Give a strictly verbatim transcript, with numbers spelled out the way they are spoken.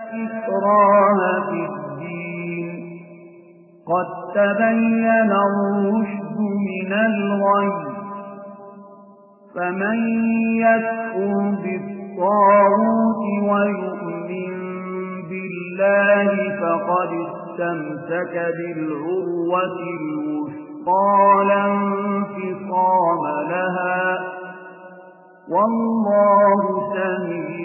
إكراه في الدين قد تبين الرشد من الغي فمن يكفر بالطاغوت ويؤمن بالله فقد استمسك بالعروة الوثقى لا انفصام لها والله سميع